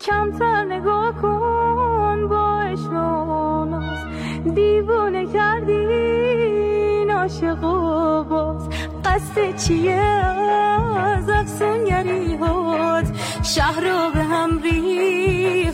کمتر نگاه کن با عشق و ناز، دیوونه کردین عاشق و باز. قصد چیه از افسونگری هات، شهر رو به هم ریخت